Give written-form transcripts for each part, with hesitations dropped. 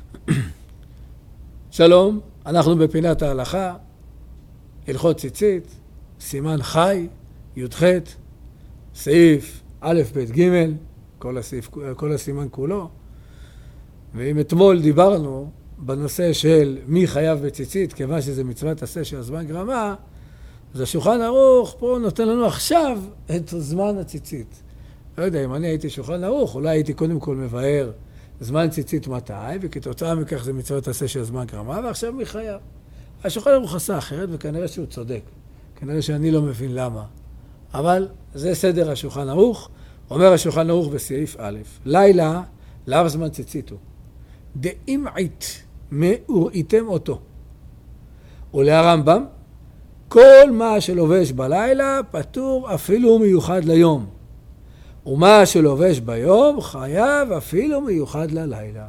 שלום, אנחנו בפינת ההלכה, הלכות ציצית, סימן חי, י"ח, סעיף א' ב' ג', כל הסימן כולו. ואם אתמול דיברנו בנושא של מי חייב בציצית, כיוון שזה מצוות עשה של הזמן גרמה, אז השולחן ערוך פה נותן לנו עכשיו את זמן הציצית. לא יודע, אם אני הייתי שולחן ערוך, אולי הייתי קודם כל מבאר זמן ציצית מתי, וכתוצאה מכך זה מצוות עשה של הזמן גרמה, ועכשיו מי חייב. השולחן ערוך עשה אחרת, וכנראה שהוא צודק. כנראה שאני לא מבין למה. אבל זה סדר השולחן ערוך. אומר השולחן ערוך בסעיף א', לילה לאו זמן ציצית הוא. דאמעית מאוראיתם אותו. ולהרמב"ם, כל מה שלובש בלילה פטור אפילו מיוחד ליום. ומה שלובש ביום חייב אפילו מיוחד ללילה.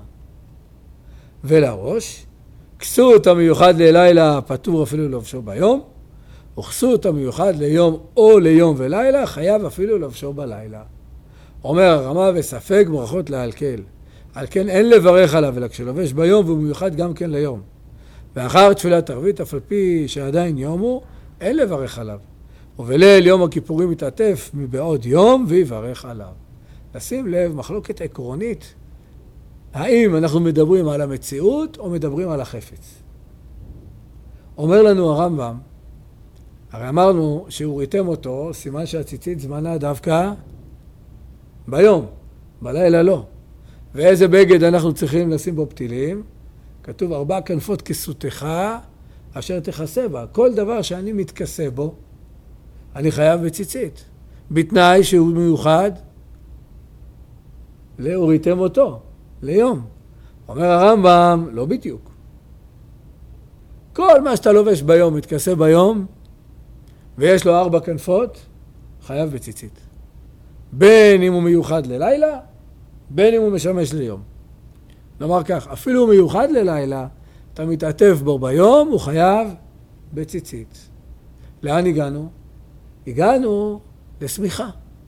ולראש, כסות המיוחד ללילה פטור אפילו לובשו ביום, וכסות המיוחד ליום או ליום ולילה חייב אפילו לובשו בלילה. אומר הרמה וספק ברכות להלקל. על כן אין לברך עליו, אלא כשלובש ביום והוא מיוחד גם כן ליום. ואחר תפילת ערבית, אף על פי שעדיין יום הוא, אין לברך עליו. ובליל יום הכיפורים מתעטף מבעוד יום ויברך עליו. לשים לב, מחלוקת עקרונית, האם אנחנו מדברים על המציאות או מדברים על החפץ? אומר לנו הרמב"ם, הרי אמרנו שהוריתם אותו, סימן שהציצית זמנה דווקא ביום, בלילה לא. ואיזה בגד אנחנו צריכים לשים בו פתילים? כתוב 4 כנפות כסותך אשר תכסה בה. כל דבר שאני מתכסה בו, אני חייב בציצית. בתנאי שהוא מיוחד, להוריתם אותו, ליום. אומר הרמב"ם, לא בדיוק. כל מה שאתה לובש ביום, מתכסה ביום, ויש לו 4 כנפות, חייב בציצית. בין אם הוא מיוחד ללילה, בין אם הוא משמש ליום. נאמר כך, אפילו הוא מיוחד ללילה, אתה מתעטף בו ביום, הוא חייב בציצית. לאן הגענו? הגענו לשמיכה.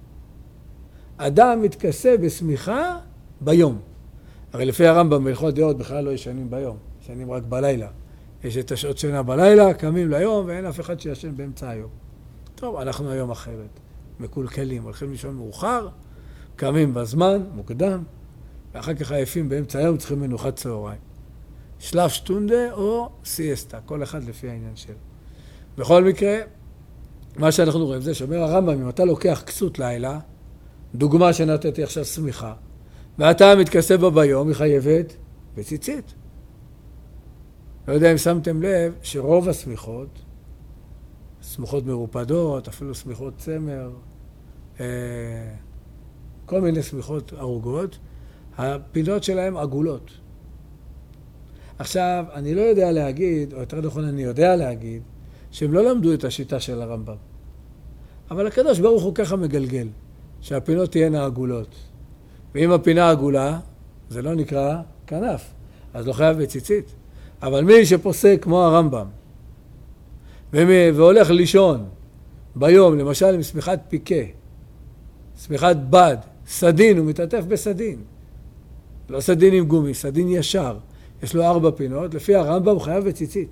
אדם מתכסה בשמיכה ביום. הרי לפי הרמב"ם בהלכות דעות בכלל לא ישנים ביום, ישנים רק בלילה. יש את השעות שינה בלילה, קמים ליום ואין אף אחד שישן באמצע היום. טוב, אנחנו היום אחרת. מקולקלים, הולכים לישון מאוחר, קמים בזמן, מוקדם, ואחר כך עייפים באמצע היום, צריכים מנוחת צהריים. שלב שטונדה או סיאסטה, כל אחד לפי העניין שלו. בכל מקרה, מה שאנחנו רואים זה שאומר הרמב"ם, אם אתה לוקח כסות לילה, דוגמה שנתתי עכשיו סמיכה, ואתה מתכסה בה ביום, היא חייבת בציצית. לא יודע אם שמתם לב שרוב הסמיכות, סמיכות מרופדות, אפילו סמיכות צמר, כל מיני סמיכות ארוגות, הפינות שלהם עגולות. עכשיו, אני לא יודע להגיד, או יותר נכון אני יודע להגיד, שהם לא למדו את השיטה של הרמב"ם. אבל הקדוש ברוך הוא ככה מגלגל, שהפינות תהיינה עגולות. ואם הפינה עגולה, זה לא נקרא כנף, אז לא חייב בציצית. אבל מי שפוסק כמו הרמב"ם, והולך לישון ביום, למשל עם סמיכת פיקה, סמיכת בד, סדין, הוא מתעטף בסדין. לא סדין עם גומי, סדין ישר. יש לו 4 פינות, לפי הרמב"ם הוא חייב בציצית.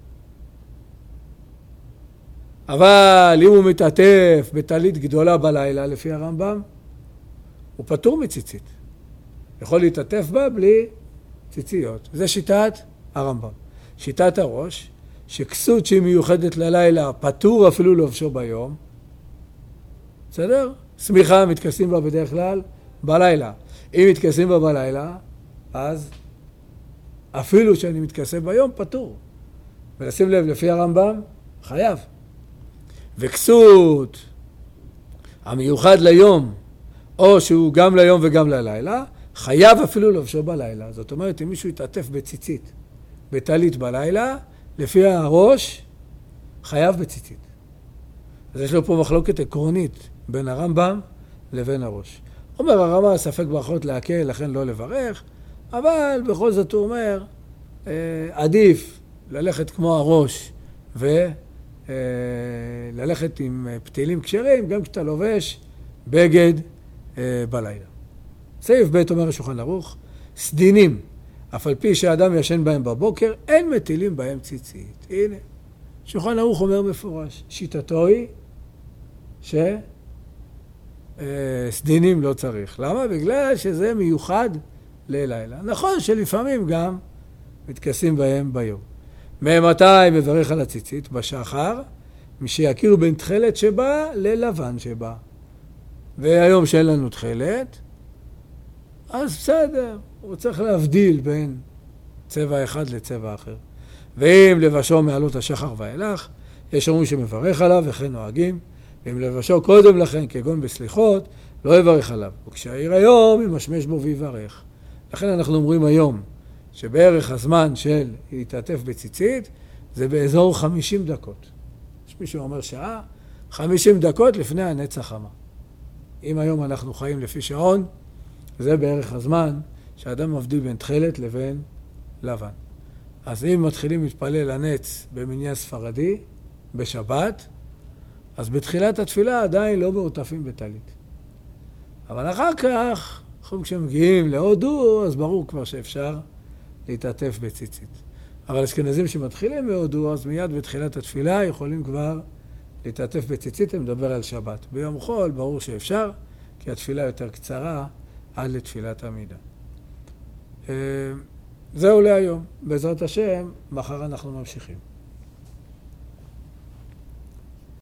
אבל אם הוא מתעטף בטלית גדולה בלילה, לפי הרמב"ם, הוא פטור מציצית. יכול להתעטף בה בלי ציציות. זה שיטת הרמב"ם. שיטת הראש, שכסות שהיא מיוחדת ללילה, פטור אפילו לובשו ביום. בסדר? סמיכה מתכסים בה בדרך כלל בלילה. אם מתכסים בה בלילה, אז אפילו שאני מתכסה ביום, פטור. ולשים לב, לפי הרמב"ם, חייב. וכסות המיוחד ליום, או שהוא גם ליום וגם ללילה, חייב אפילו לובשו בלילה. זאת אומרת, אם מישהו יתעטף בציצית, בטלית בלילה, לפי הראש, חייב בציצית. אז יש לו פה מחלוקת עקרונית בין הרמב"ם לבין הראש. אומר הרמב"ם, ספק ברכות להקל, לכן לא לברך, אבל בכל זאת הוא אומר, עדיף ללכת כמו הראש וללכת עם פתילים כשרים, גם כשאתה לובש בגד בלילה. סעיף ב' אומר השולחן ערוך, סדינים אף על פי שהאדם ישן בהם בבוקר, אין מטילים בהם ציצית. הנה, שולחן ערוך אומר מפורש, שיטתו היא שסדינים לא צריך. למה? בגלל שזה מיוחד ללילה. נכון שלפעמים גם מתכסים בהם ביום. ממתי מברך על הציצית? בשחר, משיכירו בין תכלת שבא ללבן שבא. והיום שאין לנו תכלת, אז בסדר, הוא צריך להבדיל בין צבע אחד לצבע אחר. ואם לבשו מעלות השחר ואילך, יש אומרים שמברך עליו וכן נוהגים, ואם לבשו קודם לכן כגון בסליחות, לא יברך עליו. וכשהעיר היום ימשמש בו ויברך. לכן אנחנו אומרים היום, שבערך הזמן של להתעטף בציצית, זה באזור 50 דקות. יש מישהו אומר שעה, 50 דקות לפני הנץ החמה. אם היום אנחנו חיים לפי שעון, זה בערך הזמן שהאדם מבדיל בין תכלת לבין לבן. אז אם מתחילים להתפלל הנץ במניין ספרדי, בשבת, אז בתחילת התפילה עדיין לא מעוטפים בטלית. אבל אחר כך, כשמגיעים להודו, אז ברור כבר שאפשר להתעטף בציצית. אבל אשכנזים שמתחילים מהודו, אז מיד בתחילת התפילה יכולים כבר להתעטף בציצית, אני מדבר על שבת. ביום חול ברור שאפשר, כי התפילה יותר קצרה עד לתפילת עמידה. זהו להיום. בעזרת השם, מחר אנחנו ממשיכים.